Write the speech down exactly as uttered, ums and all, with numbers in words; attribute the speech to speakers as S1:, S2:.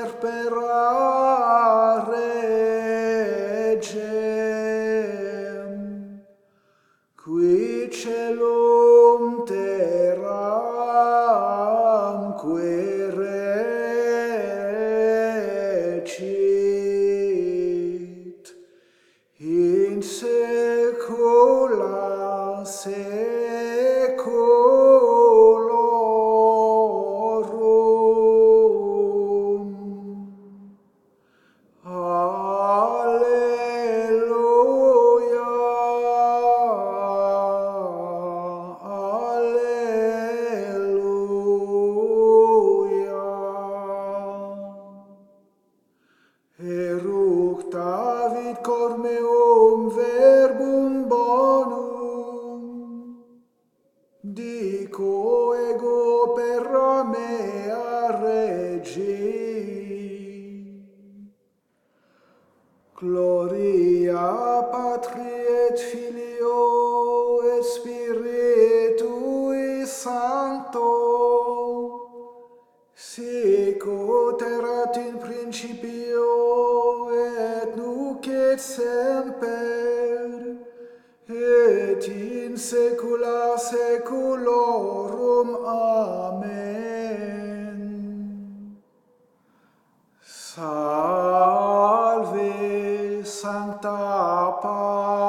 S1: perpera regem, qui celum terram recit, in saecula saeculorum. Alleluia, Alleluia. Eruc David cor meum verbum bonum, dico ego per mea Regi. Gloria Patri et Filio et Spiritui Sancto, sic ut erat in principio et nunc et semper et in saecula saeculorum. Amen. Salve Sancta Patris,